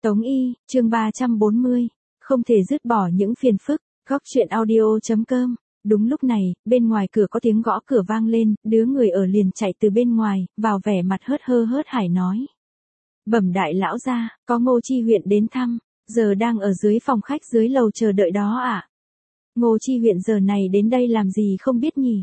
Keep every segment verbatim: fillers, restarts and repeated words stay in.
Tống Y, chương ba trăm bốn mươi, không thể dứt bỏ những phiền phức, góc truyện audio.com. Đúng lúc này, bên ngoài cửa có tiếng gõ cửa vang lên, đứa người ở liền chạy từ bên ngoài, vào vẻ mặt hớt hơ hớt hải nói. Bẩm đại lão gia, có Ngô Chi huyện đến thăm, giờ đang ở dưới phòng khách dưới lầu chờ đợi đó ạ. À? Ngô Chi huyện giờ này đến đây làm gì không biết nhỉ?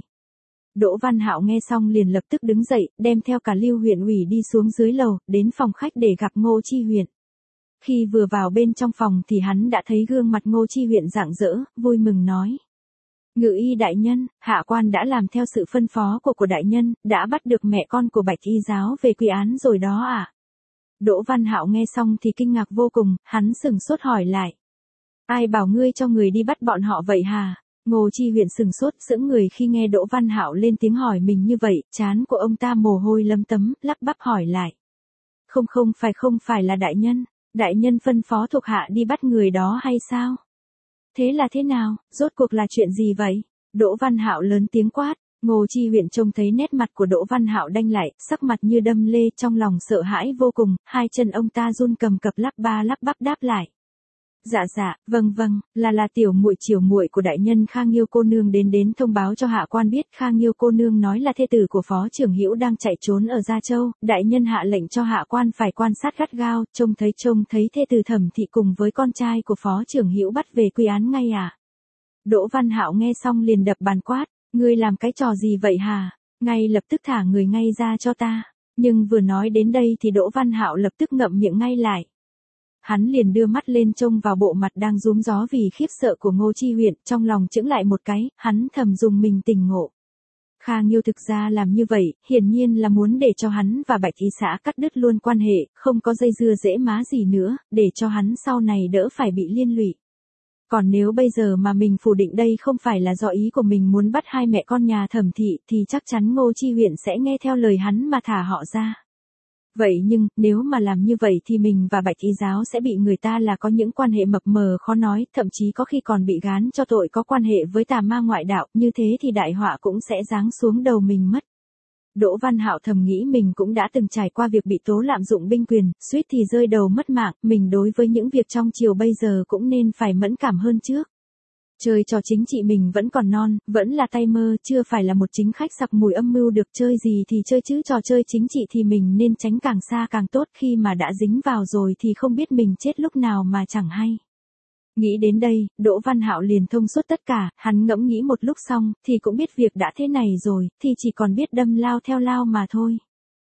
Đỗ Văn Hạo nghe xong liền lập tức đứng dậy, đem theo cả Lưu huyện ủy đi xuống dưới lầu, đến phòng khách để gặp Ngô Chi huyện. Khi vừa vào bên trong phòng thì hắn đã thấy gương mặt Ngô Chi huyện rạng rỡ, vui mừng nói. Ngự y đại nhân, hạ quan đã làm theo sự phân phó của của đại nhân, đã bắt được mẹ con của Bạch Y giáo về quy án rồi đó ạ. À? Đỗ Văn Hạo nghe xong thì kinh ngạc vô cùng, hắn sừng sốt hỏi lại. Ai bảo ngươi cho người đi bắt bọn họ vậy hà? Ngô Chi huyện sừng sốt sững người khi nghe Đỗ Văn Hạo lên tiếng hỏi mình như vậy, trán của ông ta mồ hôi lấm tấm, lắp bắp hỏi lại. Không không phải không phải là đại nhân, đại nhân phân phó thuộc hạ đi bắt người đó hay sao? Thế là thế nào, rốt cuộc là chuyện gì vậy? Đỗ Văn Hạo lớn tiếng quát. Ngô Chi huyện trông thấy nét mặt của Đỗ Văn Hạo đanh lại, sắc mặt như đâm lê, trong lòng sợ hãi vô cùng, hai chân ông ta run cầm cập lắp ba lắp bắp đáp lại. Dạ dạ, vâng vâng, là là tiểu muội chiều muội của đại nhân Khang Nghiêu cô nương đến đến thông báo cho hạ quan biết. Khang Nghiêu cô nương nói là thê tử của phó trưởng hữu đang chạy trốn ở Gia Châu, đại nhân hạ lệnh cho hạ quan phải quan sát gắt gao, trông thấy trông thấy thê tử Thẩm thị cùng với con trai của phó trưởng hữu bắt về quy án ngay à. Đỗ Văn Hạo nghe xong liền đập bàn quát, ngươi làm cái trò gì vậy hả? Ngay lập tức thả người ngay ra cho ta. Nhưng vừa nói đến đây thì Đỗ Văn Hạo lập tức ngậm miệng ngay lại. Hắn liền đưa mắt lên trông vào bộ mặt đang rúm gió vì khiếp sợ của Ngô Chi huyện, trong lòng chững lại một cái, hắn thầm dùng mình tỉnh ngộ. Khang Nghiêu thực ra làm như vậy, hiển nhiên là muốn để cho hắn và Bạch Y xã cắt đứt luôn quan hệ, không có dây dưa dễ má gì nữa, để cho hắn sau này đỡ phải bị liên lụy. Còn nếu bây giờ mà mình phủ định đây không phải là do ý của mình muốn bắt hai mẹ con nhà Thẩm thị thì chắc chắn Ngô Chi huyện sẽ nghe theo lời hắn mà thả họ ra. Vậy nhưng, nếu mà làm như vậy thì mình và Bạch Y giáo sẽ bị người ta là có những quan hệ mập mờ khó nói, thậm chí có khi còn bị gán cho tội có quan hệ với tà ma ngoại đạo, như thế thì đại họa cũng sẽ giáng xuống đầu mình mất. Đỗ Văn Hạo thầm nghĩ mình cũng đã từng trải qua việc bị tố lạm dụng binh quyền, suýt thì rơi đầu mất mạng, mình đối với những việc trong triều bây giờ cũng nên phải mẫn cảm hơn trước. Chơi trò chính trị mình vẫn còn non, vẫn là tay mơ, chưa phải là một chính khách sặc mùi âm mưu được, chơi gì thì chơi chứ trò chơi chính trị thì mình nên tránh càng xa càng tốt, khi mà đã dính vào rồi thì không biết mình chết lúc nào mà chẳng hay. Nghĩ đến đây, Đỗ Văn Hạo liền thông suốt tất cả, hắn ngẫm nghĩ một lúc xong, thì cũng biết việc đã thế này rồi, thì chỉ còn biết đâm lao theo lao mà thôi.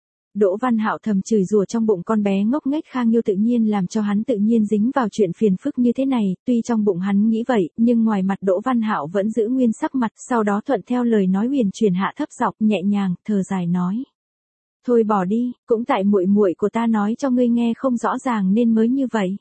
Đỗ Văn Hạo thầm chửi rủa trong bụng con bé ngốc nghếch Khang Nghiêu tự nhiên làm cho hắn tự nhiên dính vào chuyện phiền phức như thế này, tuy trong bụng hắn nghĩ vậy, nhưng ngoài mặt Đỗ Văn Hạo vẫn giữ nguyên sắc mặt, sau đó thuận theo lời nói huyền truyền hạ thấp giọng, nhẹ nhàng, thở dài nói: "Thôi bỏ đi, cũng tại muội muội của ta nói cho ngươi nghe không rõ ràng nên mới như vậy."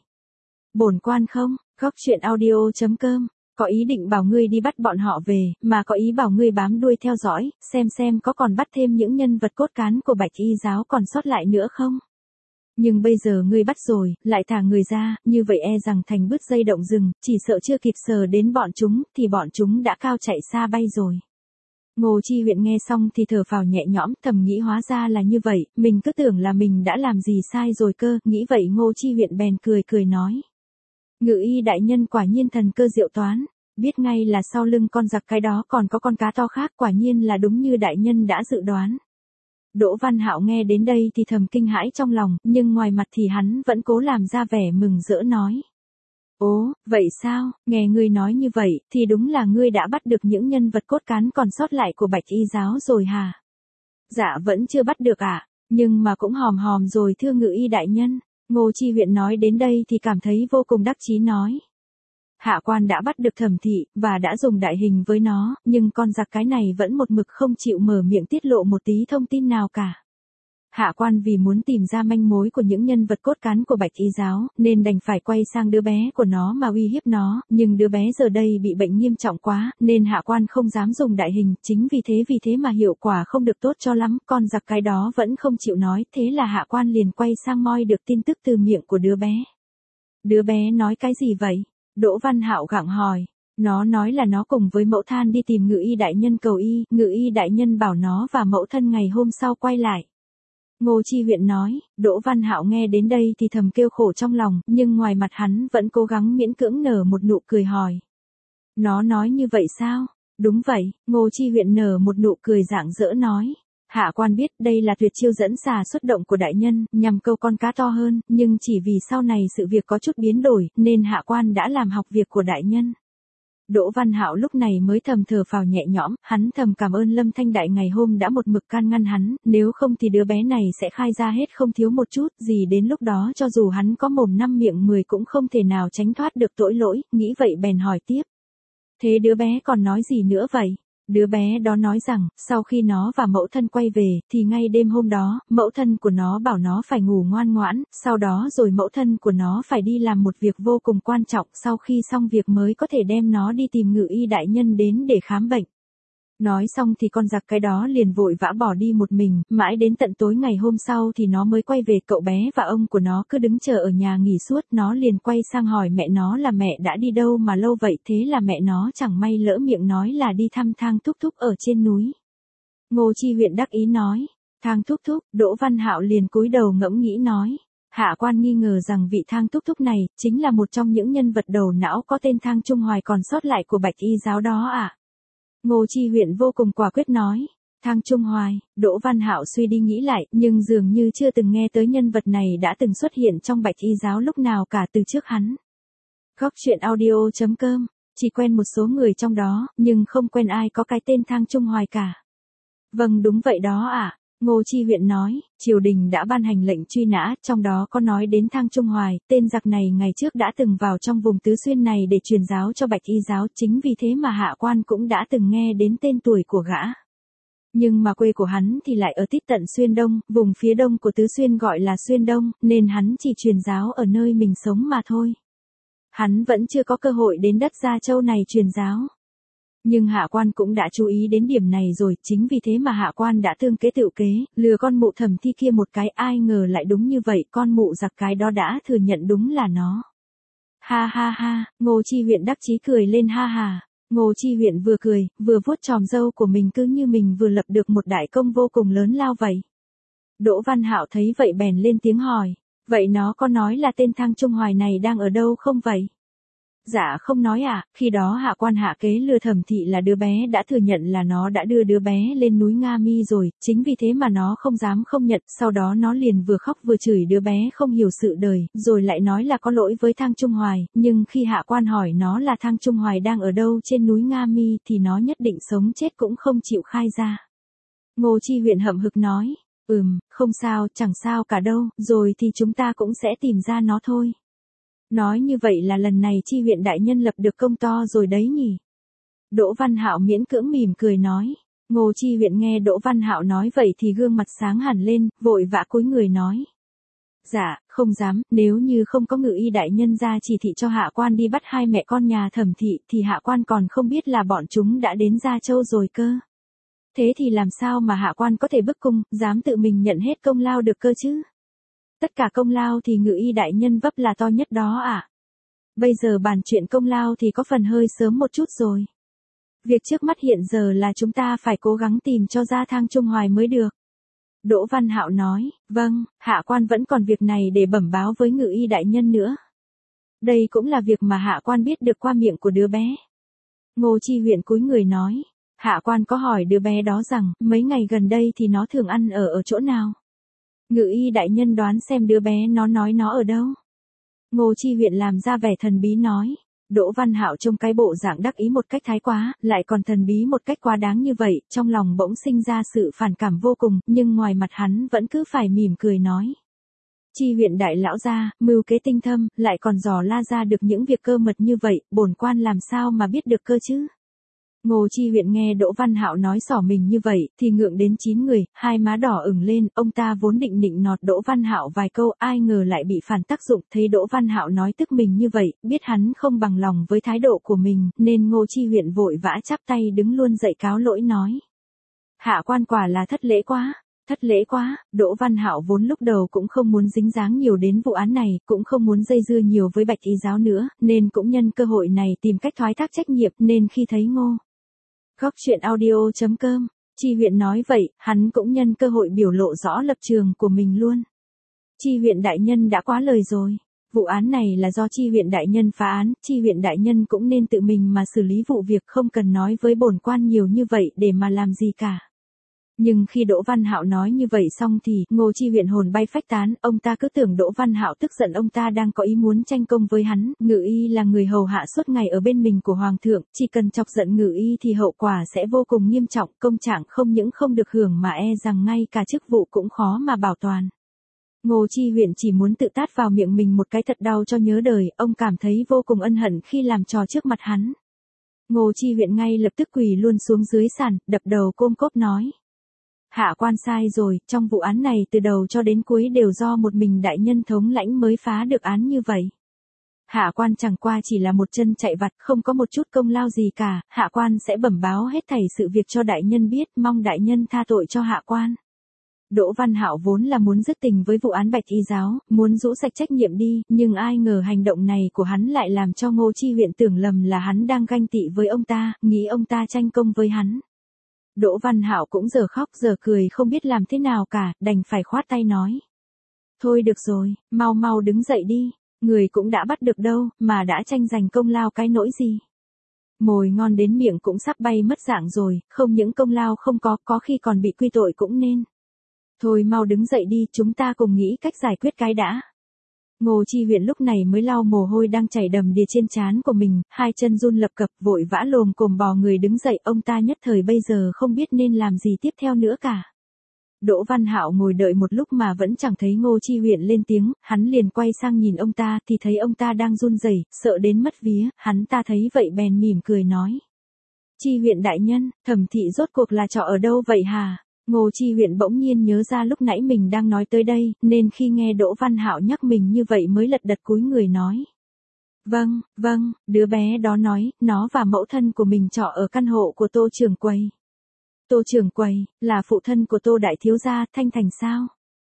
Bổn quan không, góc truyện audio.com. Có ý định bảo ngươi đi bắt bọn họ về, mà có ý bảo ngươi bám đuôi theo dõi, xem xem có còn bắt thêm những nhân vật cốt cán của Bạch Y giáo còn sót lại nữa không. Nhưng bây giờ ngươi bắt rồi, lại thả người ra, như vậy e rằng thành bứt dây động rừng, chỉ sợ chưa kịp sờ đến bọn chúng, thì bọn chúng đã cao chạy xa bay rồi. Ngô Chi huyện nghe xong thì thở phào nhẹ nhõm, thầm nghĩ hóa ra là như vậy, mình cứ tưởng là mình đã làm gì sai rồi cơ, nghĩ vậy Ngô Chi huyện bèn cười cười nói. Ngự y đại nhân quả nhiên thần cơ diệu toán, biết ngay là sau lưng con giặc cái đó còn có con cá to khác, quả nhiên là đúng như đại nhân đã dự đoán. Đỗ Văn Hạo nghe đến đây thì thầm kinh hãi trong lòng, nhưng ngoài mặt thì hắn vẫn cố làm ra vẻ mừng rỡ nói. Ố, vậy sao, nghe ngươi nói như vậy, thì đúng là ngươi đã bắt được những nhân vật cốt cán còn sót lại của Bạch Y giáo rồi hả? Dạ vẫn chưa bắt được ạ, à? Nhưng mà cũng hòm hòm rồi thưa ngự y đại nhân. Ngô Chi huyện nói đến đây thì cảm thấy vô cùng đắc chí nói. Hạ quan đã bắt được Thẩm thị, và đã dùng đại hình với nó, nhưng con giặc cái này vẫn một mực không chịu mở miệng tiết lộ một tí thông tin nào cả. Hạ quan vì muốn tìm ra manh mối của những nhân vật cốt cán của Bạch Y giáo, nên đành phải quay sang đứa bé của nó mà uy hiếp nó, nhưng đứa bé giờ đây bị bệnh nghiêm trọng quá, nên hạ quan không dám dùng đại hình, chính vì thế vì thế mà hiệu quả không được tốt cho lắm, con giặc cái đó vẫn không chịu nói, thế là hạ quan liền quay sang moi được tin tức từ miệng của đứa bé. Đứa bé nói cái gì vậy? Đỗ Văn Hạo gặng hỏi. Nó nói là nó cùng với mẫu thân đi tìm ngự y đại nhân cầu y, ngự y đại nhân bảo nó và mẫu thân ngày hôm sau quay lại. Ngô Chi Huyện nói. Đỗ Văn Hạo nghe đến đây thì thầm kêu khổ trong lòng, nhưng ngoài mặt hắn vẫn cố gắng miễn cưỡng nở một nụ cười hỏi. Nó nói như vậy sao? Đúng vậy, Ngô Chi Huyện nở một nụ cười rạng rỡ nói. Hạ quan biết đây là tuyệt chiêu dẫn xà xuất động của đại nhân, nhằm câu con cá to hơn, nhưng chỉ vì sau này sự việc có chút biến đổi, nên hạ quan đã làm học việc của đại nhân. Đỗ Văn Hạo lúc này mới thầm thở phào nhẹ nhõm, hắn thầm cảm ơn Lâm Thanh Đại ngày hôm đã một mực can ngăn hắn, nếu không thì đứa bé này sẽ khai ra hết không thiếu một chút, gì đến lúc đó cho dù hắn có mồm năm miệng mười cũng không thể nào tránh thoát được tội lỗi, nghĩ vậy bèn hỏi tiếp. Thế đứa bé còn nói gì nữa vậy? Đứa bé đó nói rằng, sau khi nó và mẫu thân quay về, thì ngay đêm hôm đó, mẫu thân của nó bảo nó phải ngủ ngoan ngoãn, sau đó rồi mẫu thân của nó phải đi làm một việc vô cùng quan trọng, sau khi xong việc mới có thể đem nó đi tìm ngự y đại nhân đến để khám bệnh. Nói xong thì con giặc cái đó liền vội vã bỏ đi một mình, mãi đến tận tối ngày hôm sau thì nó mới quay về, cậu bé và ông của nó cứ đứng chờ ở nhà nghỉ suốt, nó liền quay sang hỏi mẹ nó là mẹ đã đi đâu mà lâu vậy, thế là mẹ nó chẳng may lỡ miệng nói là đi thăm Thang Thúc Thúc ở trên núi. Ngô Chi Huyện đắc ý nói, Thang Thúc Thúc, Đỗ Văn Hạo liền cúi đầu ngẫm nghĩ nói. Hạ quan nghi ngờ rằng vị Thang Thúc Thúc này, chính là một trong những nhân vật đầu não có tên Thang Trung Hoài còn sót lại của Bạch Y giáo đó à? Ngô Chi Huyện vô cùng quả quyết nói. Thang Trung Hoài, Đỗ Văn Hạo suy đi nghĩ lại, nhưng dường như chưa từng nghe tới nhân vật này đã từng xuất hiện trong Bạch Y giáo lúc nào cả từ trước hắn. Góc truyện audio chấm com, chỉ quen một số người trong đó, nhưng không quen ai có cái tên Thang Trung Hoài cả. Vâng đúng vậy đó ạ. À. Ngô Chi Huyện nói, triều đình đã ban hành lệnh truy nã, trong đó có nói đến Thang Trung Hoài, tên giặc này ngày trước đã từng vào trong vùng Tứ Xuyên này để truyền giáo cho Bạch Y giáo, chính vì thế mà hạ quan cũng đã từng nghe đến tên tuổi của gã. Nhưng mà quê của hắn thì lại ở tít tận Xuyên Đông, vùng phía đông của Tứ Xuyên gọi là Xuyên Đông, nên hắn chỉ truyền giáo ở nơi mình sống mà thôi. Hắn vẫn chưa có cơ hội đến đất Gia Châu này truyền giáo. Nhưng hạ quan cũng đã chú ý đến điểm này rồi, chính vì thế mà hạ quan đã tương kế tựu kế, lừa con mụ Thẩm Thi kia một cái, ai ngờ lại đúng như vậy, con mụ giặc cái đó đã thừa nhận đúng là nó. Ha ha ha, Ngô Chi Huyện đắc chí cười lên ha ha. Ngô Chi Huyện vừa cười, vừa vuốt chòm râu của mình cứ như mình vừa lập được một đại công vô cùng lớn lao vậy. Đỗ Văn Hạo thấy vậy bèn lên tiếng hỏi, vậy nó có nói là tên Thang Trung Hoài này đang ở đâu không vậy? Dạ không nói à, khi đó hạ quan hạ kế lừa Thẩm Thị là đứa bé đã thừa nhận là nó đã đưa đứa bé lên núi Nga Mi rồi, chính vì thế mà nó không dám không nhận, sau đó nó liền vừa khóc vừa chửi đứa bé không hiểu sự đời, rồi lại nói là có lỗi với Thang Trung Hoài, nhưng khi hạ quan hỏi nó là Thang Trung Hoài đang ở đâu trên núi Nga Mi thì nó nhất định sống chết cũng không chịu khai ra. Ngô Chi Huyện hậm hực nói, ừm, không sao, chẳng sao cả đâu, rồi thì chúng ta cũng sẽ tìm ra nó thôi. Nói như vậy là lần này Chi Huyện đại nhân lập được công to rồi đấy nhỉ? Đỗ Văn Hạo miễn cưỡng mỉm cười nói. Ngô Chi Huyện nghe Đỗ Văn Hạo nói vậy thì gương mặt sáng hẳn lên, vội vã cúi người nói. Dạ, không dám, nếu như không có ngự y đại nhân ra chỉ thị cho hạ quan đi bắt hai mẹ con nhà Thẩm Thị thì hạ quan còn không biết là bọn chúng đã đến Gia Châu rồi cơ. Thế thì làm sao mà hạ quan có thể bức cung, dám tự mình nhận hết công lao được cơ chứ? Tất cả công lao thì ngự y đại nhân vấp là to nhất đó ạ. À? Bây giờ bàn chuyện công lao thì có phần hơi sớm một chút rồi. Việc trước mắt hiện giờ là chúng ta phải cố gắng tìm cho ra Thang Trung Hoài mới được. Đỗ Văn Hạo nói, vâng, hạ quan vẫn còn việc này để bẩm báo với ngự y đại nhân nữa. Đây cũng là việc mà hạ quan biết được qua miệng của đứa bé. Ngô Chi Huyện cúi người nói, hạ quan có hỏi đứa bé đó rằng, mấy ngày gần đây thì nó thường ăn ở ở chỗ nào? Ngự y đại nhân đoán xem đứa bé nó nói nó ở đâu. Ngô Chi Huyện làm ra vẻ thần bí nói. Đỗ Văn Hạo trông cái bộ dạng đắc ý một cách thái quá, lại còn thần bí một cách quá đáng như vậy, trong lòng bỗng sinh ra sự phản cảm vô cùng, nhưng ngoài mặt hắn vẫn cứ phải mỉm cười nói. Chi Huyện đại lão gia, mưu kế tinh thâm, lại còn dò la ra được những việc cơ mật như vậy, bổn quan làm sao mà biết được cơ chứ? Ngô Chi Huyện nghe Đỗ Văn Hạo nói xỏ mình như vậy, thì ngượng đến chín người, hai má đỏ ửng lên, ông ta vốn định nịnh nọt Đỗ Văn Hạo vài câu, ai ngờ lại bị phản tác dụng, thấy Đỗ Văn Hạo nói tức mình như vậy, biết hắn không bằng lòng với thái độ của mình, nên Ngô Chi Huyện vội vã chắp tay đứng luôn dậy cáo lỗi nói. Hạ quan quả là thất lễ quá. Thất lễ quá, Đỗ Văn Hạo vốn lúc đầu cũng không muốn dính dáng nhiều đến vụ án này, cũng không muốn dây dưa nhiều với Bạch Y giáo nữa, nên cũng nhân cơ hội này tìm cách thoái thác trách nhiệm, nên khi thấy Ngô Góc truyện audio chấm com Chi huyện nói vậy, hắn cũng nhân cơ hội biểu lộ rõ lập trường của mình luôn. Chi huyện đại nhân đã quá lời rồi. Vụ án này là do chi huyện đại nhân phá án, chi huyện đại nhân cũng nên tự mình mà xử lý vụ việc, không cần nói với bổn quan nhiều như vậy để mà làm gì cả. Nhưng khi Đỗ Văn Hạo nói như vậy xong thì Ngô Chi huyện hồn bay phách tán, ông ta cứ tưởng Đỗ Văn Hạo tức giận, ông ta đang có ý muốn tranh công với hắn. Ngự y là người hầu hạ suốt ngày ở bên mình của hoàng thượng, chỉ cần chọc giận ngự y thì hậu quả sẽ vô cùng nghiêm trọng, công trạng không những không được hưởng mà e rằng ngay cả chức vụ cũng khó mà bảo toàn. Ngô Chi huyện chỉ muốn tự tát vào miệng mình một cái thật đau cho nhớ đời, ông cảm thấy vô cùng ân hận khi làm trò trước mặt hắn. Ngô Chi huyện ngay lập tức quỳ luôn xuống dưới sàn, đập đầu côm cốp nói. Hạ quan sai rồi, trong vụ án này từ đầu cho đến cuối đều do một mình đại nhân thống lãnh mới phá được án như vậy. Hạ quan chẳng qua chỉ là một chân chạy vặt, không có một chút công lao gì cả, hạ quan sẽ bẩm báo hết thảy sự việc cho đại nhân biết, mong đại nhân tha tội cho hạ quan. Đỗ Văn Hạo vốn là muốn dứt tình với vụ án Bạch Y giáo, muốn rũ sạch trách nhiệm đi, nhưng ai ngờ hành động này của hắn lại làm cho Ngô Chi huyện tưởng lầm là hắn đang ganh tị với ông ta, nghĩ ông ta tranh công với hắn. Đỗ Văn Hạo cũng giờ khóc giờ cười không biết làm thế nào cả, đành phải khoát tay nói. Thôi được rồi, mau mau đứng dậy đi, người cũng đã bắt được đâu, mà đã tranh giành công lao cái nỗi gì. Mồi ngon đến miệng cũng sắp bay mất dạng rồi, không những công lao không có, có khi còn bị quy tội cũng nên. Thôi mau đứng dậy đi, chúng ta cùng nghĩ cách giải quyết cái đã. Ngô Chi huyện lúc này mới lau mồ hôi đang chảy đầm đìa trên trán của mình, hai chân run lập cập vội vã lồm cồm bò người đứng dậy, ông ta nhất thời bây giờ không biết nên làm gì tiếp theo nữa cả. Đỗ Văn Hạo ngồi đợi một lúc mà vẫn chẳng thấy Ngô Chi huyện lên tiếng, hắn liền quay sang nhìn ông ta thì thấy ông ta đang run rẩy, sợ đến mất vía, hắn ta thấy vậy bèn mỉm cười nói. Chi huyện đại nhân, Thẩm thị rốt cuộc là trọ ở đâu vậy hả? Ngô Chi huyện bỗng nhiên nhớ ra lúc nãy mình đang nói tới đây, nên khi nghe Đỗ Văn Hạo nhắc mình như vậy mới lật đật cúi người nói. Vâng, vâng, đứa bé đó nói, nó và mẫu thân của mình trọ ở căn hộ của Tô trưởng quầy. Tô trưởng quầy, là phụ thân của Tô đại thiếu gia, Thanh Thành sao?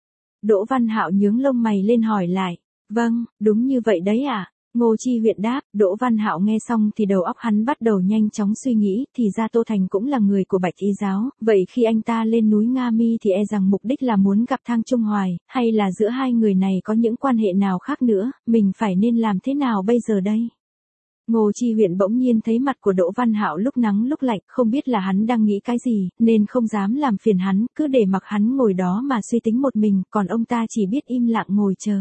Đỗ Văn Hạo nhướng lông mày lên hỏi lại. Vâng, đúng như vậy đấy ạ. À? Ngô Chi huyện đáp. Đỗ Văn Hạo nghe xong thì đầu óc hắn bắt đầu nhanh chóng suy nghĩ, thì ra Tô Thành cũng là người của Bạch Y giáo, vậy khi anh ta lên núi Nga Mi thì e rằng mục đích là muốn gặp Thang Trung Hoài, hay là giữa hai người này có những quan hệ nào khác nữa, mình phải nên làm thế nào bây giờ đây? Ngô Chi huyện bỗng nhiên thấy mặt của Đỗ Văn Hạo lúc nắng lúc lạnh, không biết là hắn đang nghĩ cái gì, nên không dám làm phiền hắn, cứ để mặc hắn ngồi đó mà suy tính một mình, còn ông ta chỉ biết im lặng ngồi chờ.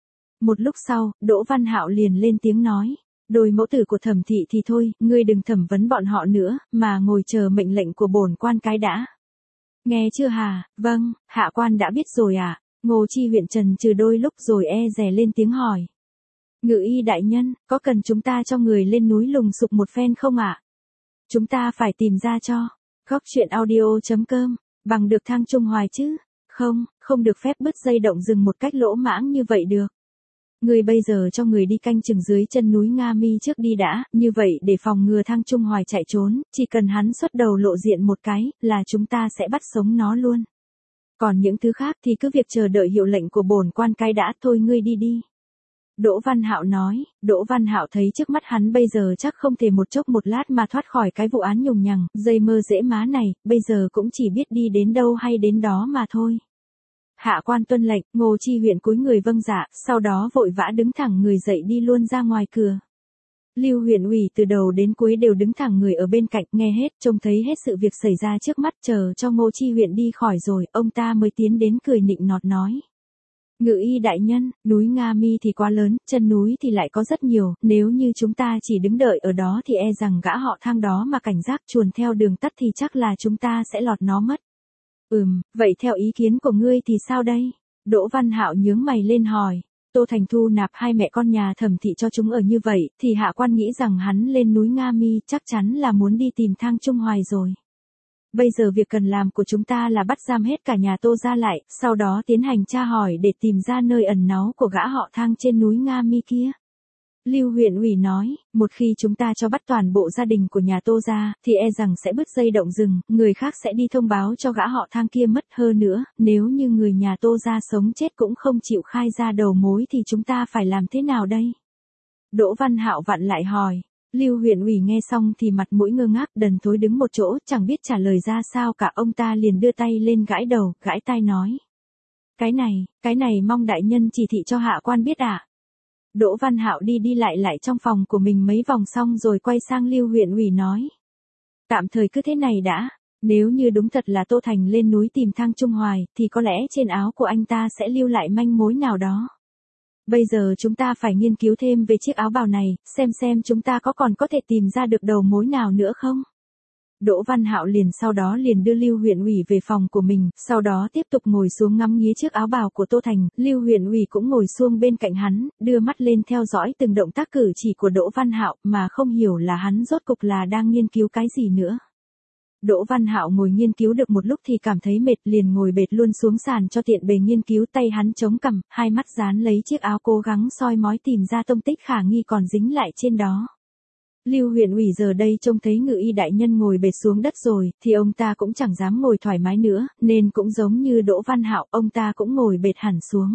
Một lúc sau, Đỗ Văn Hạo liền lên tiếng nói, đôi mẫu tử của Thẩm thị thì thôi, ngươi đừng thẩm vấn bọn họ nữa, mà ngồi chờ mệnh lệnh của bổn quan cái đã. Nghe chưa hà? Vâng, hạ quan đã biết rồi ạ. À? Ngô Chi huyện trần trừ đôi lúc rồi e dè lên tiếng hỏi. Ngự y đại nhân, có cần chúng ta cho người lên núi lùng sục một phen không ạ? À? Chúng ta phải tìm ra cho. Góc truyện audio chấm com, bằng được Thang Trung Hoài chứ? Không, không được phép bứt dây động rừng một cách lỗ mãng như vậy được. Người bây giờ cho người đi canh chừng dưới chân núi Nga Mi trước đi đã, như vậy để phòng ngừa Thang Trung Hoài chạy trốn, chỉ cần hắn xuất đầu lộ diện một cái, là chúng ta sẽ bắt sống nó luôn. Còn những thứ khác thì cứ việc chờ đợi hiệu lệnh của bổn quan cái đã, thôi ngươi đi đi. Đỗ Văn Hạo nói. Đỗ Văn Hạo thấy trước mắt hắn bây giờ chắc không thể một chốc một lát mà thoát khỏi cái vụ án nhùng nhằng, dây mơ dễ má này, bây giờ cũng chỉ biết đi đến đâu hay đến đó mà thôi. Hạ quan tuân lệnh. Ngô Chi huyện cúi người vâng dạ, sau đó vội vã đứng thẳng người dậy đi luôn ra ngoài cửa. Lưu huyện ủy từ đầu đến cuối đều đứng thẳng người ở bên cạnh, nghe hết, trông thấy hết sự việc xảy ra trước mắt, chờ cho Ngô Chi huyện đi khỏi rồi, ông ta mới tiến đến cười nịnh nọt nói. Ngự y đại nhân, núi Nga Mi thì quá lớn, chân núi thì lại có rất nhiều, nếu như chúng ta chỉ đứng đợi ở đó thì e rằng gã họ Thang đó mà cảnh giác chuồn theo đường tắt thì chắc là chúng ta sẽ lọt nó mất. Ừm, vậy theo ý kiến của ngươi thì sao đây? Đỗ Văn Hạo nhướng mày lên hỏi. Tô Thành thu nạp hai mẹ con nhà Thẩm thị cho chúng ở như vậy, thì hạ quan nghĩ rằng hắn lên núi Nga Mi chắc chắn là muốn đi tìm Thang Trung Hoài rồi. Bây giờ việc cần làm của chúng ta là bắt giam hết cả nhà Tô ra lại, sau đó tiến hành tra hỏi để tìm ra nơi ẩn náu của gã họ Thang trên núi Nga Mi kia. Lưu huyện ủy nói, một khi chúng ta cho bắt toàn bộ gia đình của nhà Tô ra, thì e rằng sẽ bứt dây động rừng, người khác sẽ đi thông báo cho gã họ Thang kia mất hơn nữa, nếu như người nhà Tô ra sống chết cũng không chịu khai ra đầu mối thì chúng ta phải làm thế nào đây? Đỗ Văn Hạo vặn lại hỏi, Lưu huyện ủy nghe xong thì mặt mũi ngơ ngác, đần thối đứng một chỗ, chẳng biết trả lời ra sao cả. Ông ta liền đưa tay lên gãi đầu, gãi tai nói. Cái này, cái này mong đại nhân chỉ thị cho hạ quan biết ạ. À? Đỗ Văn Hạo đi đi lại lại trong phòng của mình mấy vòng xong rồi quay sang Lưu huyện ủy nói. Tạm thời cứ thế này đã, nếu như đúng thật là Tô Thành lên núi tìm Thang Trung Hoài, thì có lẽ trên áo của anh ta sẽ lưu lại manh mối nào đó. Bây giờ chúng ta phải nghiên cứu thêm về chiếc áo bào này, xem xem chúng ta có còn có thể tìm ra được đầu mối nào nữa không. Đỗ Văn Hạo liền sau đó liền đưa Lưu huyện ủy về phòng của mình, sau đó tiếp tục ngồi xuống ngắm nghía chiếc áo bào của Tô Thành. Lưu huyện ủy cũng ngồi xuống bên cạnh hắn, đưa mắt lên theo dõi từng động tác cử chỉ của Đỗ Văn Hạo, mà không hiểu là hắn rốt cục là đang nghiên cứu cái gì nữa. Đỗ Văn Hạo ngồi nghiên cứu được một lúc thì cảm thấy mệt, liền ngồi bệt luôn xuống sàn cho tiện bề nghiên cứu. Tay hắn chống cằm, hai mắt dán lấy chiếc áo cố gắng soi mói tìm ra tông tích khả nghi còn dính lại trên đó. Lưu huyện ủy giờ đây trông thấy Ngự y đại nhân ngồi bệt xuống đất rồi, thì ông ta cũng chẳng dám ngồi thoải mái nữa, nên cũng giống như Đỗ Văn Hạo, ông ta cũng ngồi bệt hẳn xuống.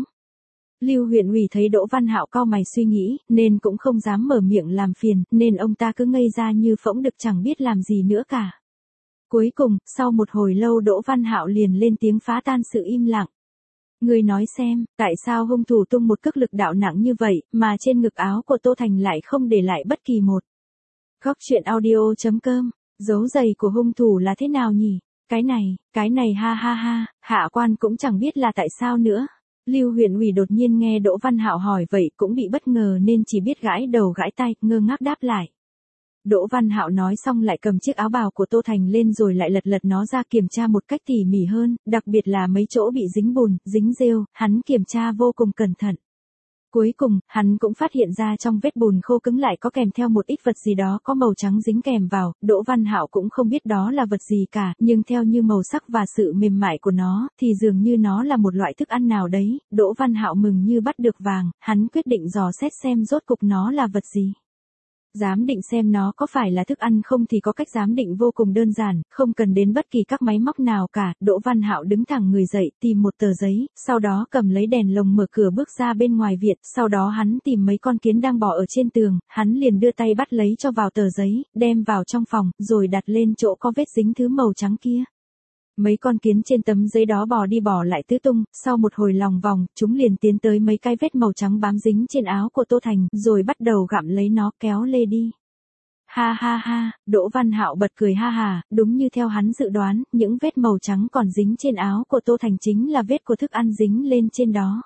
Lưu huyện ủy thấy Đỗ Văn Hạo cau mày suy nghĩ, nên cũng không dám mở miệng làm phiền, nên ông ta cứ ngây ra như phỗng đực chẳng biết làm gì nữa cả. Cuối cùng, sau một hồi lâu Đỗ Văn Hạo liền lên tiếng phá tan sự im lặng. Ngươi nói xem, tại sao hung thủ tung một cước lực đạo nặng như vậy, mà trên ngực áo của Tô Thành lại không để lại bất kỳ một. Góc truyện audio chấm com, dấu giày của hung thủ là thế nào nhỉ? Cái này, cái này ha ha ha, hạ quan cũng chẳng biết là tại sao nữa. Lưu huyện ủy đột nhiên nghe Đỗ Văn Hạo hỏi vậy cũng bị bất ngờ nên chỉ biết gãi đầu gãi tay, ngơ ngác đáp lại. Đỗ Văn Hạo nói xong lại cầm chiếc áo bào của Tô Thành lên rồi lại lật lật nó ra kiểm tra một cách tỉ mỉ hơn, đặc biệt là mấy chỗ bị dính bùn, dính rêu, hắn kiểm tra vô cùng cẩn thận. Cuối cùng, hắn cũng phát hiện ra trong vết bùn khô cứng lại có kèm theo một ít vật gì đó có màu trắng dính kèm vào. Đỗ Văn Hạo cũng không biết đó là vật gì cả, nhưng theo như màu sắc và sự mềm mại của nó, thì dường như nó là một loại thức ăn nào đấy. Đỗ Văn Hạo mừng như bắt được vàng, hắn quyết định dò xét xem rốt cục nó là vật gì. Giám định xem nó có phải là thức ăn không thì có cách giám định vô cùng đơn giản, không cần đến bất kỳ các máy móc nào cả. Đỗ Văn Hạo đứng thẳng người dậy, tìm một tờ giấy, sau đó cầm lấy đèn lồng mở cửa bước ra bên ngoài viện, sau đó hắn tìm mấy con kiến đang bò ở trên tường, hắn liền đưa tay bắt lấy cho vào tờ giấy, đem vào trong phòng, rồi đặt lên chỗ có vết dính thứ màu trắng kia. Mấy con kiến trên tấm giấy đó bò đi bò lại tứ tung, sau một hồi lòng vòng, chúng liền tiến tới mấy cái vết màu trắng bám dính trên áo của Tô Thành, rồi bắt đầu gặm lấy nó kéo lê đi. Ha ha ha, Đỗ Văn Hạo bật cười ha hà, đúng như theo hắn dự đoán, những vết màu trắng còn dính trên áo của Tô Thành chính là vết của thức ăn dính lên trên đó.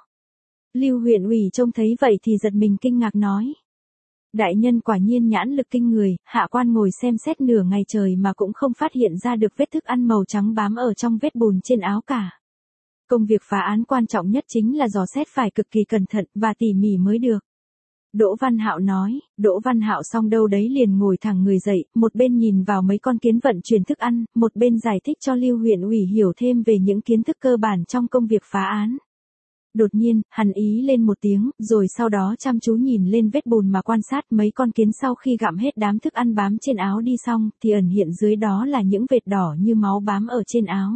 Lưu huyện ủy trông thấy vậy thì giật mình kinh ngạc nói. Đại nhân quả nhiên nhãn lực kinh người, hạ quan ngồi xem xét nửa ngày trời mà cũng không phát hiện ra được vết thức ăn màu trắng bám ở trong vết bùn trên áo cả. Công việc phá án quan trọng nhất chính là dò xét phải cực kỳ cẩn thận và tỉ mỉ mới được. Đỗ Văn Hạo nói. Đỗ Văn Hạo xong đâu đấy liền ngồi thẳng người dậy, một bên nhìn vào mấy con kiến vận chuyển thức ăn, một bên giải thích cho Lưu huyện ủy hiểu thêm về những kiến thức cơ bản trong công việc phá án. Đột nhiên, hắn ý lên một tiếng, rồi sau đó chăm chú nhìn lên vết bùn mà quan sát. Mấy con kiến sau khi gặm hết đám thức ăn bám trên áo đi xong, thì ẩn hiện dưới đó là những vệt đỏ như máu bám ở trên áo.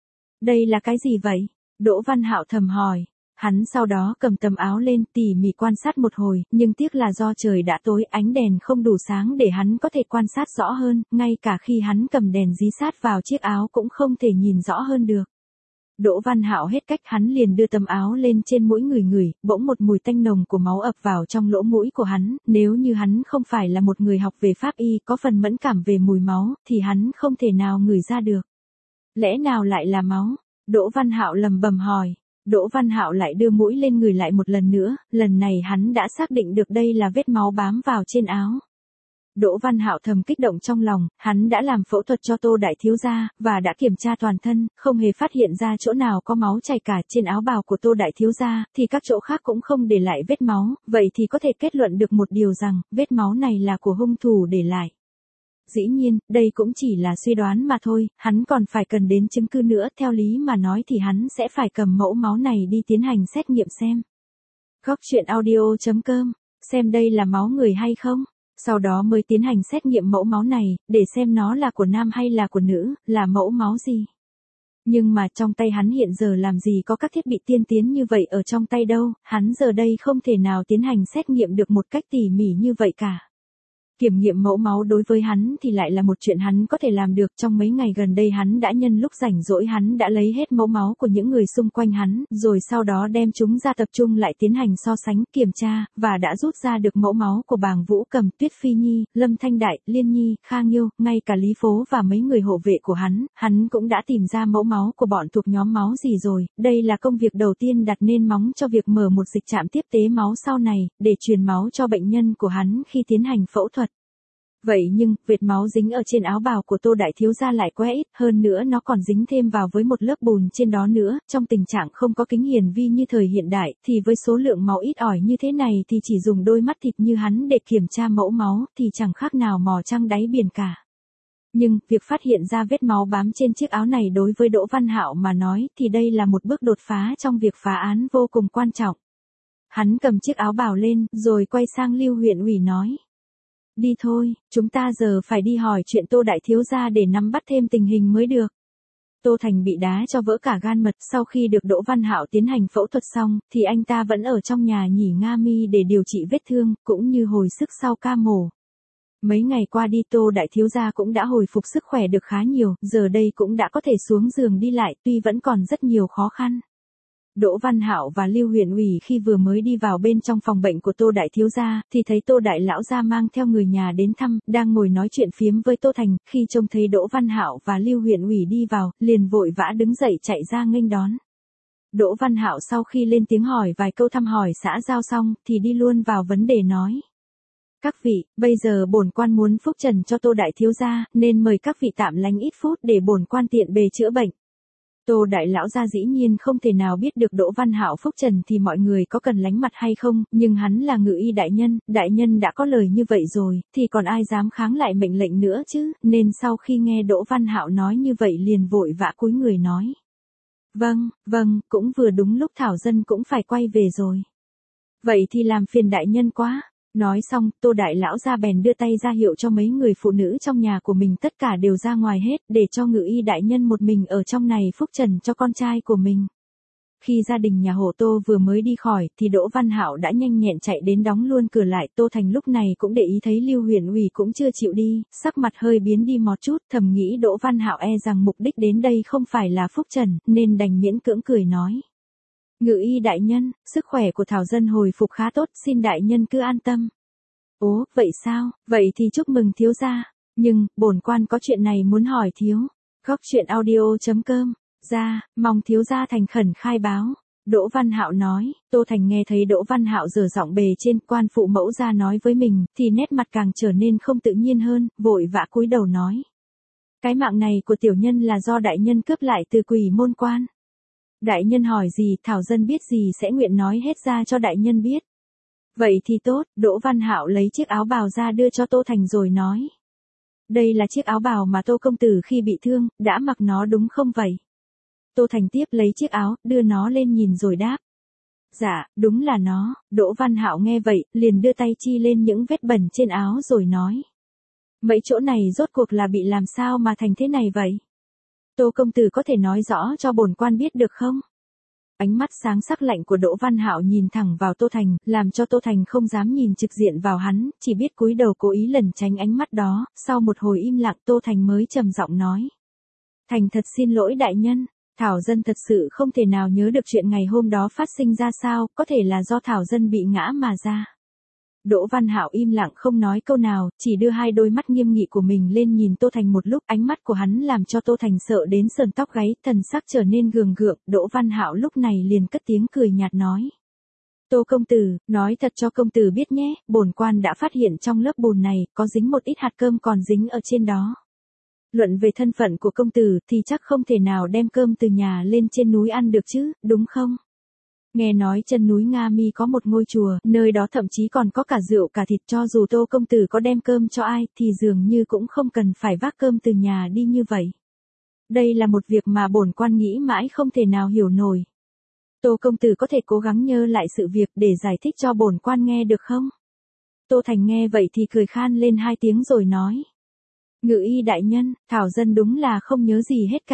Đây là cái gì vậy? Đỗ Văn Hạo thầm hỏi. Hắn sau đó cầm tấm áo lên tỉ mỉ quan sát một hồi, nhưng tiếc là do trời đã tối, ánh đèn không đủ sáng để hắn có thể quan sát rõ hơn, ngay cả khi hắn cầm đèn dí sát vào chiếc áo cũng không thể nhìn rõ hơn được. Đỗ Văn Hạo hết cách, hắn liền đưa tấm áo lên trên mũi người người, bỗng một mùi tanh nồng của máu ập vào trong lỗ mũi của hắn, nếu như hắn không phải là một người học về pháp y có phần mẫn cảm về mùi máu, thì hắn không thể nào ngửi ra được. Lẽ nào lại là máu? Đỗ Văn Hạo lầm bầm hỏi. Đỗ Văn Hạo lại đưa mũi lên người lại một lần nữa, lần này hắn đã xác định được đây là vết máu bám vào trên áo. Đỗ Văn Hạo thầm kích động trong lòng, hắn đã làm phẫu thuật cho Tô đại thiếu gia, và đã kiểm tra toàn thân, không hề phát hiện ra chỗ nào có máu chảy cả. Trên áo bào của Tô đại thiếu gia, thì các chỗ khác cũng không để lại vết máu, vậy thì có thể kết luận được một điều rằng, vết máu này là của hung thủ để lại. Dĩ nhiên, đây cũng chỉ là suy đoán mà thôi, hắn còn phải cần đến chứng cứ nữa, theo lý mà nói thì hắn sẽ phải cầm mẫu máu này đi tiến hành xét nghiệm xem. Góc truyện audio chấm com, xem đây là máu người hay không? Sau đó mới tiến hành xét nghiệm mẫu máu này, để xem nó là của nam hay là của nữ, là mẫu máu gì. Nhưng mà trong tay hắn hiện giờ làm gì có các thiết bị tiên tiến như vậy ở trong tay đâu, hắn giờ đây không thể nào tiến hành xét nghiệm được một cách tỉ mỉ như vậy cả. Kiểm nghiệm mẫu máu đối với hắn thì lại là một chuyện hắn có thể làm được. Trong mấy ngày gần đây hắn đã nhân lúc rảnh rỗi hắn đã lấy hết mẫu máu của những người xung quanh hắn, rồi sau đó đem chúng ra tập trung lại tiến hành so sánh, kiểm tra, và đã rút ra được mẫu máu của Bàng Vũ Cầm, Tuyết Phi Nhi, Lâm Thanh Đại, Liên Nhi, Khang Nghiêu, ngay cả Lý Phố và mấy người hộ vệ của hắn, hắn cũng đã tìm ra mẫu máu của bọn thuộc nhóm máu gì rồi. Đây là công việc đầu tiên đặt nền móng cho việc mở một dịch trạm tiếp tế máu sau này, để truyền máu cho bệnh nhân của hắn khi tiến hành phẫu thuật. Vậy nhưng, vệt máu dính ở trên áo bào của Tô Đại Thiếu Gia lại quá ít, hơn nữa nó còn dính thêm vào với một lớp bùn trên đó nữa, trong tình trạng không có kính hiển vi như thời hiện đại, thì với số lượng máu ít ỏi như thế này thì chỉ dùng đôi mắt thịt như hắn để kiểm tra mẫu máu thì chẳng khác nào mò trăng đáy biển cả. Nhưng, việc phát hiện ra vết máu bám trên chiếc áo này đối với Đỗ Văn Hạo mà nói thì đây là một bước đột phá trong việc phá án vô cùng quan trọng. Hắn cầm chiếc áo bào lên, rồi quay sang Lưu huyện ủy nói. Đi thôi, chúng ta giờ phải đi hỏi chuyện Tô Đại Thiếu Gia để nắm bắt thêm tình hình mới được. Tô Thành bị đá cho vỡ cả gan mật, sau khi được Đỗ Văn Hạo tiến hành phẫu thuật xong, thì anh ta vẫn ở trong nhà nghỉ nga mi để điều trị vết thương, cũng như hồi sức sau ca mổ. Mấy ngày qua đi Tô Đại Thiếu Gia cũng đã hồi phục sức khỏe được khá nhiều, giờ đây cũng đã có thể xuống giường đi lại, tuy vẫn còn rất nhiều khó khăn. Đỗ Văn Hạo và Lưu huyện ủy khi vừa mới đi vào bên trong phòng bệnh của Tô Đại Thiếu Gia, thì thấy Tô Đại Lão Gia mang theo người nhà đến thăm, đang ngồi nói chuyện phiếm với Tô Thành, khi trông thấy Đỗ Văn Hạo và Lưu huyện ủy đi vào, liền vội vã đứng dậy chạy ra nghênh đón. Đỗ Văn Hạo sau khi lên tiếng hỏi vài câu thăm hỏi xã giao xong, thì đi luôn vào vấn đề nói. Các vị, bây giờ bổn quan muốn phúc trần cho Tô Đại Thiếu Gia, nên mời các vị tạm lánh ít phút để bổn quan tiện bề chữa bệnh. Tô Đại Lão Gia dĩ nhiên không thể nào biết được Đỗ Văn Hạo phúc trần thì mọi người có cần lánh mặt hay không, nhưng hắn là ngự y đại nhân, đại nhân đã có lời như vậy rồi, thì còn ai dám kháng lại mệnh lệnh nữa chứ, nên sau khi nghe Đỗ Văn Hạo nói như vậy liền vội vã cúi người nói. Vâng, vâng, cũng vừa đúng lúc Thảo Dân cũng phải quay về rồi. Vậy thì làm phiền đại nhân quá. Nói xong, Tô Đại Lão Gia bèn đưa tay ra hiệu cho mấy người phụ nữ trong nhà của mình tất cả đều ra ngoài hết, để cho ngự y đại nhân một mình ở trong này phúc trần cho con trai của mình. Khi gia đình nhà Hồ Tô vừa mới đi khỏi, thì Đỗ Văn Hạo đã nhanh nhẹn chạy đến đóng luôn cửa lại. Tô Thành lúc này cũng để ý thấy Lưu huyện ủy cũng chưa chịu đi, sắc mặt hơi biến đi một chút, thầm nghĩ Đỗ Văn Hạo e rằng mục đích đến đây không phải là phúc trần, nên đành miễn cưỡng cười nói. Ngự y đại nhân, sức khỏe của Thảo Dân hồi phục khá tốt, xin đại nhân cứ an tâm. Ố, vậy sao, vậy thì chúc mừng thiếu gia, nhưng, bổn quan có chuyện này muốn hỏi thiếu. Góc truyện audio chấm com, ra, mong thiếu gia thành khẩn khai báo. Đỗ Văn Hạo nói, Tô Thành nghe thấy Đỗ Văn Hạo giở giọng bề trên, quan phụ mẫu ra nói với mình, thì nét mặt càng trở nên không tự nhiên hơn, vội vã cúi đầu nói. Cái mạng này của tiểu nhân là do đại nhân cướp lại từ Quỷ Môn Quan. Đại nhân hỏi gì, Thảo Dân biết gì sẽ nguyện nói hết ra cho đại nhân biết. Vậy thì tốt, Đỗ Văn Hạo lấy chiếc áo bào ra đưa cho Tô Thành rồi nói. Đây là chiếc áo bào mà Tô công tử khi bị thương, đã mặc nó đúng không vậy? Tô Thành tiếp lấy chiếc áo, đưa nó lên nhìn rồi đáp. Dạ, đúng là nó. Đỗ Văn Hạo nghe vậy, liền đưa tay chi lên những vết bẩn trên áo rồi nói. Mấy chỗ này rốt cuộc là bị làm sao mà thành thế này vậy? Tô công tử có thể nói rõ cho bổn quan biết được không? Ánh mắt sáng sắc lạnh của Đỗ Văn Hạo nhìn thẳng vào Tô Thành, làm cho Tô Thành không dám nhìn trực diện vào hắn, chỉ biết cúi đầu cố ý lẩn tránh ánh mắt đó. Sau một hồi im lặng, Tô Thành mới trầm giọng nói. Thành thật xin lỗi đại nhân, Thảo Dân thật sự không thể nào nhớ được chuyện ngày hôm đó phát sinh ra sao, có thể là do Thảo Dân bị ngã mà ra. Đỗ Văn Hạo im lặng không nói câu nào, chỉ đưa hai đôi mắt nghiêm nghị của mình lên nhìn Tô Thành một lúc, ánh mắt của hắn làm cho Tô Thành sợ đến sờn tóc gáy, thần sắc trở nên gượng gượng. Đỗ Văn Hạo lúc này liền cất tiếng cười nhạt nói. Tô công tử, nói thật cho công tử biết nhé, bổn quan đã phát hiện trong lớp bùn này, có dính một ít hạt cơm còn dính ở trên đó. Luận về thân phận của công tử, thì chắc không thể nào đem cơm từ nhà lên trên núi ăn được chứ, đúng không? Nghe nói chân núi Nga Mi có một ngôi chùa, nơi đó thậm chí còn có cả rượu cả thịt, cho dù Tô công tử có đem cơm cho ai, thì dường như cũng không cần phải vác cơm từ nhà đi như vậy. Đây là một việc mà bổn quan nghĩ mãi không thể nào hiểu nổi. Tô công tử có thể cố gắng nhớ lại sự việc để giải thích cho bổn quan nghe được không? Tô Thành nghe vậy thì cười khan lên hai tiếng rồi nói. Ngự y đại nhân, Thảo Dân đúng là không nhớ gì hết cả.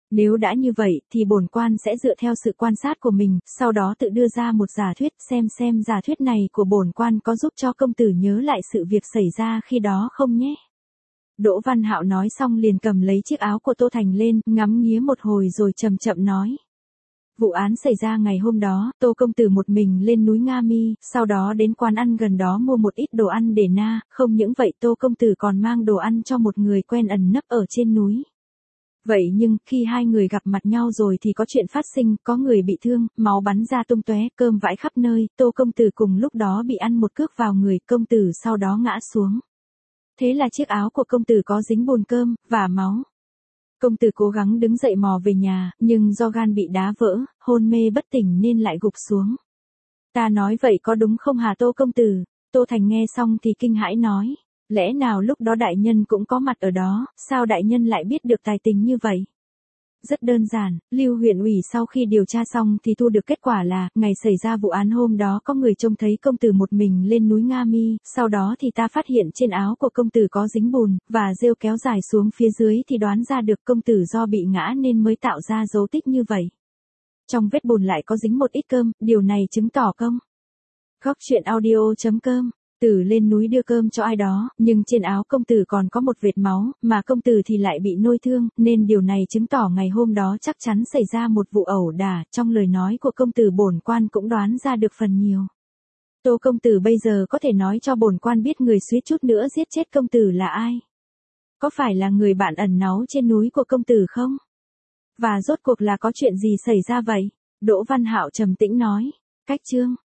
Nếu đã như vậy thì bổn quan sẽ dựa theo sự quan sát của mình, sau đó tự đưa ra một giả thuyết, xem xem giả thuyết này của bổn quan có giúp cho công tử nhớ lại sự việc xảy ra khi đó không nhé. Đỗ Văn Hạo nói xong liền cầm lấy chiếc áo của Tô Thành lên, ngắm nghía một hồi rồi chậm chậm nói. Vụ án xảy ra ngày hôm đó, Tô công tử một mình lên núi Nga Mi, sau đó đến quán ăn gần đó mua một ít đồ ăn để na, không những vậy Tô công tử còn mang đồ ăn cho một người quen ẩn nấp ở trên núi. Vậy nhưng, khi hai người gặp mặt nhau rồi thì có chuyện phát sinh, có người bị thương, máu bắn ra tung tóe, cơm vãi khắp nơi, Tô công tử cùng lúc đó bị ăn một cước vào người, công tử sau đó ngã xuống. Thế là chiếc áo của công tử có dính bùn cơm, và máu. Công tử cố gắng đứng dậy mò về nhà, nhưng do gan bị đá vỡ, hôn mê bất tỉnh nên lại gục xuống. Ta nói vậy có đúng không hả Tô công tử? Tô Thành nghe xong thì kinh hãi nói. Lẽ nào lúc đó đại nhân cũng có mặt ở đó, sao đại nhân lại biết được tài tình như vậy? Rất đơn giản, Lưu huyện ủy sau khi điều tra xong thì thu được kết quả là, ngày xảy ra vụ án hôm đó có người trông thấy công tử một mình lên núi Nga Mi, sau đó thì ta phát hiện trên áo của công tử có dính bùn, và rêu kéo dài xuống phía dưới thì đoán ra được công tử do bị ngã nên mới tạo ra dấu tích như vậy. Trong vết bùn lại có dính một ít cơm, điều này chứng tỏ công. Góc truyện audio chấm com Tử lên núi đưa cơm cho ai đó, nhưng trên áo công tử còn có một vệt máu, mà công tử thì lại bị nôi thương, nên điều này chứng tỏ ngày hôm đó chắc chắn xảy ra một vụ ẩu đả, trong lời nói của công tử bổn quan cũng đoán ra được phần nhiều. Tô công tử bây giờ có thể nói cho bổn quan biết người suýt chút nữa giết chết công tử là ai? Có phải là người bạn ẩn náu trên núi của công tử không? Và rốt cuộc là có chuyện gì xảy ra vậy? Đỗ Văn Hạo trầm tĩnh nói. Cách chương